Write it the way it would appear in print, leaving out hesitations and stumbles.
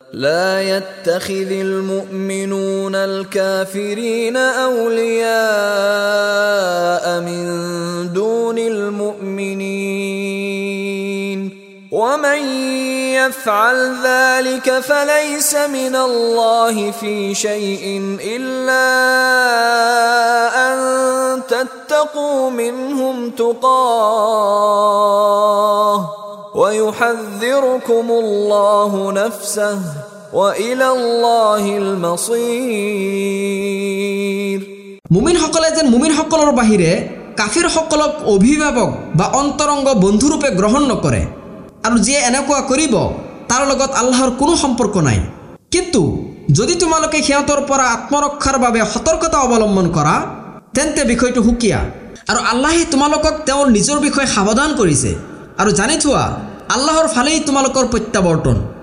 لا يتخذ المؤمنون الكافرين أولياء من دون المؤمنين ومن يفعل ذلك فليس من الله في شيء إلا أن تتقوا منهم تقاه ويحذركم الله نفسه وإلى الله المصير। মুমিন সকলে যেন মুমিন সকলৰ বাহিৰে কাফিৰ সকলক অভিভাৱক বা অন্তৰংগ বন্ধুৰূপে গ্ৰহণ নকৰে আৰু যিয়ে এনেকুৱা কৰিব তাৰ লগত আল্লাহৰ কোনো সম্পৰ্ক নাই। কিন্তু যদি তোমালোকে সিহঁতৰ পৰা আত্মৰক্ষাৰ বাবে সতৰ্কতা অৱলম্বন কৰা তেন্তে বিষয়টো সুকীয়া আৰু আল্লাহে তোমালোকক তেওঁৰ নিজৰ বিষয়ে সাৱধান কৰিছে আৰু জানি থোৱা আল্লাহৰ ফালেই তোমালোকৰ প্ৰত্যাৱৰ্তন।